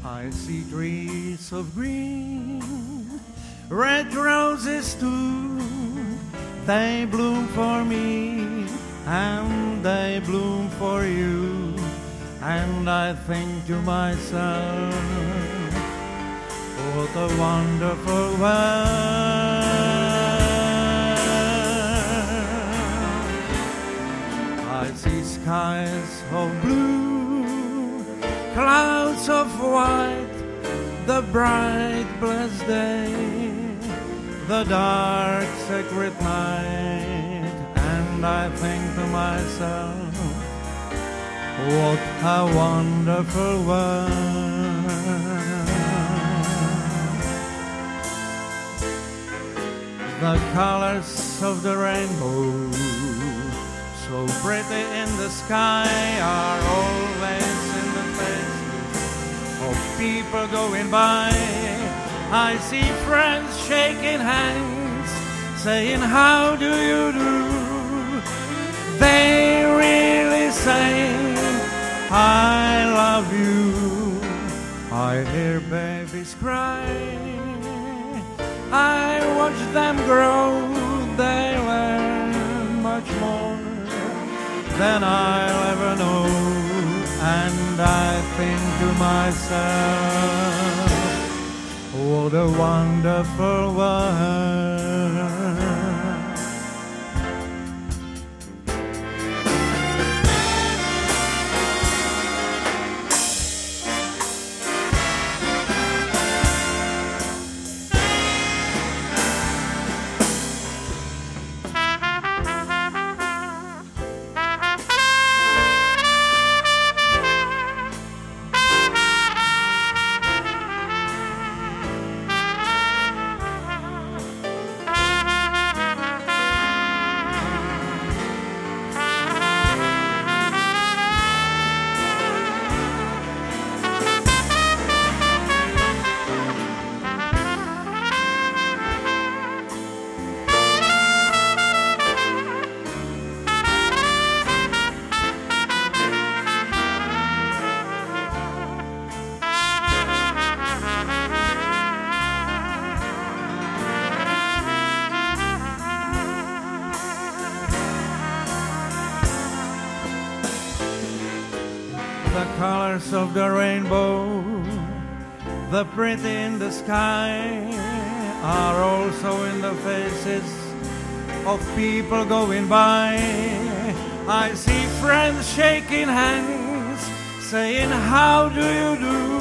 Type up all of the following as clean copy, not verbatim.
I see trees of green, red roses too. They bloom for me and they bloom for you. And I think to myself, what a wonderful world. I see skies of blue, clouds of white, the bright blessed day, the dark sacred night. And I think to myself, what a wonderful world. The colors of the rainbow, so pretty in the sky, are always in the faces of people going by. I see friends shaking hands, saying, how do you do? They really say, I love you. I hear babies cry, I watch them grow. They learn much more than I'll ever know. And I think to myself, what a wonderful world. The colors of the rainbow, the pretty in the sky, are also in the faces of people going by. I see friends shaking hands, saying, how do you do?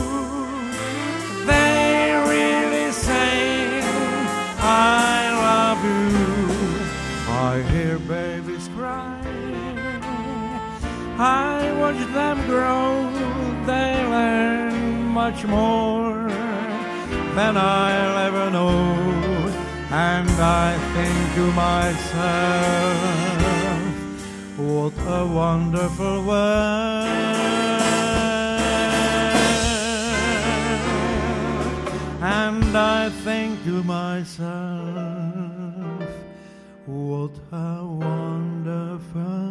They really say, I love you. I hear babies cry, I watch them grow. They learn much more than I'll ever know. And I think to myself, what a wonderful world. And I think to myself, what a wonderful